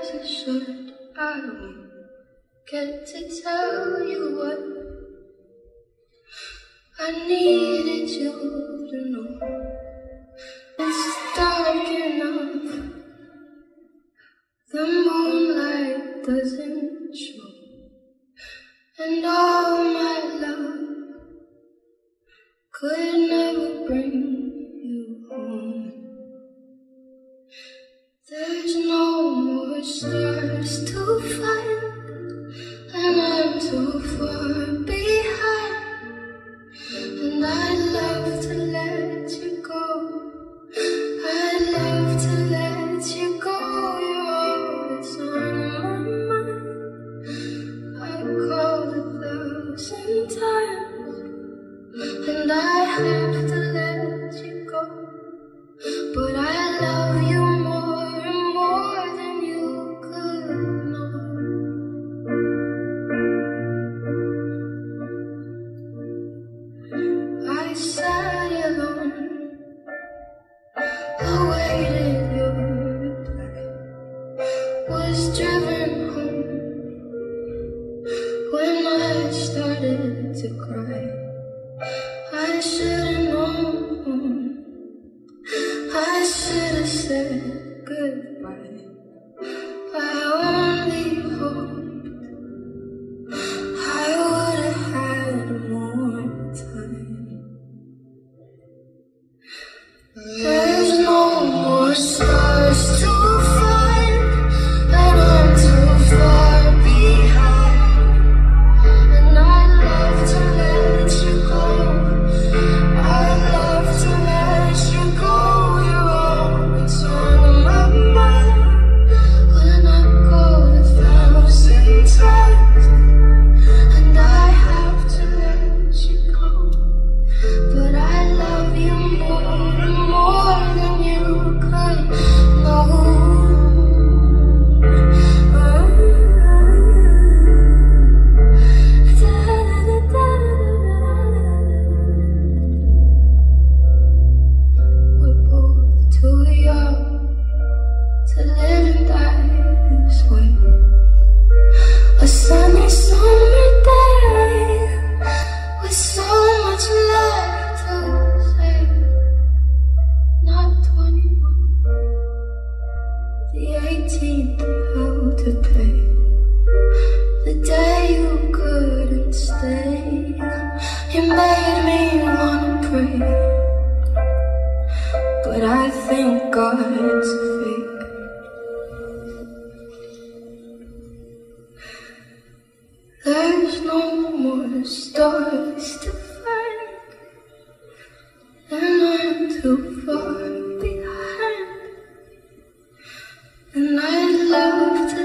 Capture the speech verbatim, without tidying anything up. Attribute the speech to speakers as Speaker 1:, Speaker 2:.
Speaker 1: as I should. I won't get to tell you what I needed you to know. It's dark enough, the moonlight doesn't show, and all my love could never bring you home. There's no more stars to find, and I'm too far behind, and I'd love to let you go. I'd love to let you go. You're all that's on my mind. I've called a thousand times, and I have to let you go. But I love you more and more than you could know. I sat alone, awaited your reply, was driven home when I started to cry. I should've known, I should've said goodbye. I only hoped I would've had more time. There's no more stars to find, and I'm too far behind, and I'd love to let you go. I'd love to let you go. You're always on my mind when I called a thousand times, and I have to let you go. But I love you more and more than you could know. We're both too young to live and die this way. A sunny summer day with so much left to say. Not twenty-one, the eighteenth how to pay. The day you couldn't stay, you made me wanna pray. But I think God's fake. There's no more stars to find, and I'm too far behind, and I'd love to